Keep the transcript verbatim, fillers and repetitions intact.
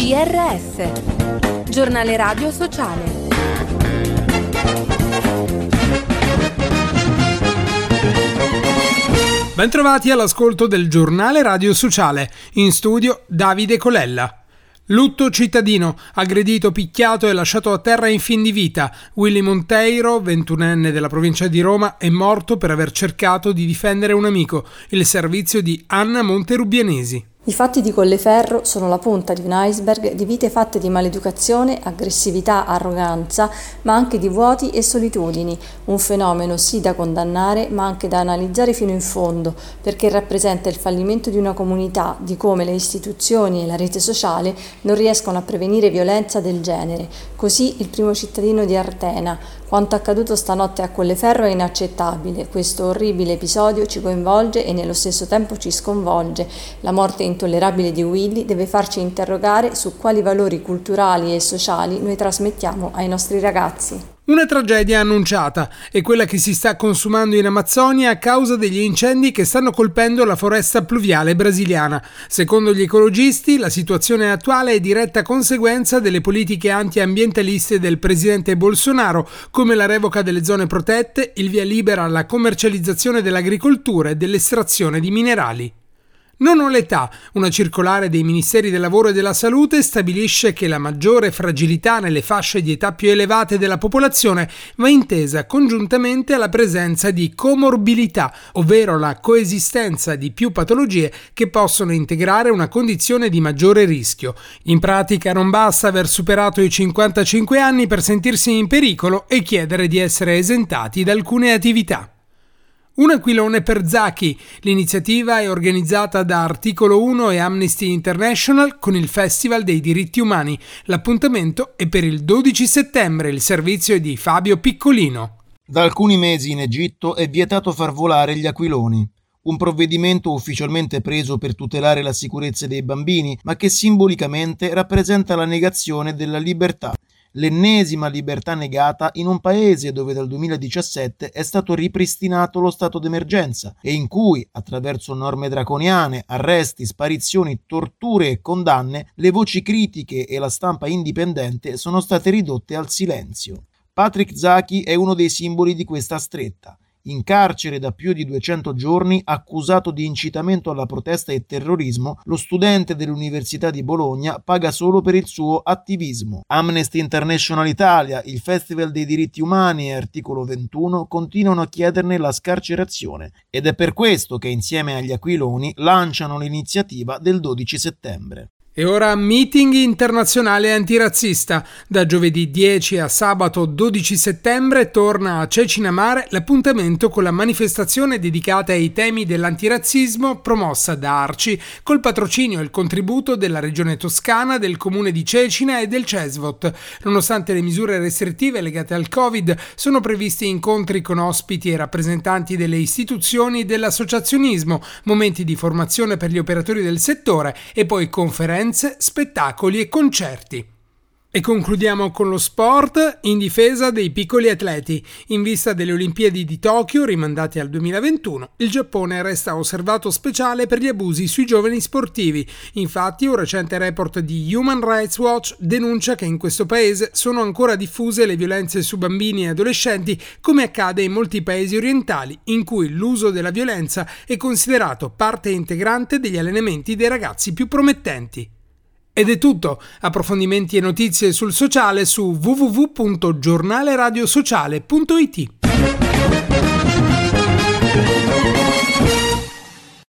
G R S, Giornale Radio Sociale. Bentrovati all'ascolto del Giornale Radio Sociale, in studio Davide Colella. Lutto cittadino, aggredito, picchiato e lasciato a terra in fin di vita. Willy Monteiro, ventunenne della provincia di Roma, è morto per aver cercato di difendere un amico, il servizio di Anna Monterubianesi. I fatti di Colleferro sono la punta di un iceberg di vite fatte di maleducazione, aggressività, arroganza, ma anche di vuoti e solitudini, un fenomeno sì da condannare ma anche da analizzare fino in fondo, perché rappresenta il fallimento di una comunità, di come le istituzioni e la rete sociale non riescono a prevenire violenza del genere. Così il primo cittadino di Artena. Quanto accaduto stanotte a Colleferro è inaccettabile, questo orribile episodio ci coinvolge e nello stesso tempo ci sconvolge. La morte intollerabile di Willy deve farci interrogare su quali valori culturali e sociali noi trasmettiamo ai nostri ragazzi. Una tragedia annunciata è quella che si sta consumando in Amazzonia a causa degli incendi che stanno colpendo la foresta pluviale brasiliana. Secondo gli ecologisti, la situazione attuale è diretta conseguenza delle politiche antiambientaliste del presidente Bolsonaro, come la revoca delle zone protette, il via libera alla commercializzazione dell'agricoltura e dell'estrazione di minerali. Non ho l'età. Una circolare dei Ministeri del Lavoro e della Salute stabilisce che la maggiore fragilità nelle fasce di età più elevate della popolazione va intesa congiuntamente alla presenza di comorbilità, ovvero la coesistenza di più patologie che possono integrare una condizione di maggiore rischio. In pratica non basta aver superato i cinquantacinque anni per sentirsi in pericolo e chiedere di essere esentati da alcune attività. Un aquilone per Zaki. L'iniziativa è organizzata da Articolo uno e Amnesty International con il Festival dei diritti umani. L'appuntamento è per il dodici settembre, il servizio è di Fabio Piccolino. Da alcuni mesi in Egitto è vietato far volare gli aquiloni. Un provvedimento ufficialmente preso per tutelare la sicurezza dei bambini, ma che simbolicamente rappresenta la negazione della libertà. L'ennesima libertà negata in un paese dove dal duemiladiciassette è stato ripristinato lo stato d'emergenza e in cui, attraverso norme draconiane, arresti, sparizioni, torture e condanne, le voci critiche e la stampa indipendente sono state ridotte al silenzio. Patrick Zaki è uno dei simboli di questa stretta. In carcere da più di duecento giorni, accusato di incitamento alla protesta e terrorismo, lo studente dell'Università di Bologna paga solo per il suo attivismo. Amnesty International Italia, il Festival dei diritti umani e Articolo ventuno continuano a chiederne la scarcerazione ed è per questo che insieme agli aquiloni lanciano l'iniziativa del dodici settembre. E ora meeting internazionale antirazzista. Da giovedì dieci a sabato dodici settembre torna a Cecina Mare l'appuntamento con la manifestazione dedicata ai temi dell'antirazzismo promossa da Arci col patrocinio e il contributo della Regione Toscana, del Comune di Cecina e del Cesvot. Nonostante le misure restrittive legate al Covid, sono previsti incontri con ospiti e rappresentanti delle istituzioni e dell'associazionismo, momenti di formazione per gli operatori del settore e poi conferenze, spettacoli e concerti. E concludiamo con lo sport in difesa dei piccoli atleti. In vista delle Olimpiadi di Tokyo, rimandate al duemilaventuno, il Giappone resta osservato speciale per gli abusi sui giovani sportivi. Infatti, un recente report di Human Rights Watch denuncia che in questo paese sono ancora diffuse le violenze su bambini e adolescenti, come accade in molti paesi orientali, in cui l'uso della violenza è considerato parte integrante degli allenamenti dei ragazzi più promettenti. Ed è tutto. Approfondimenti e notizie sul sociale su w w w punto giornaleradiosociale punto i t.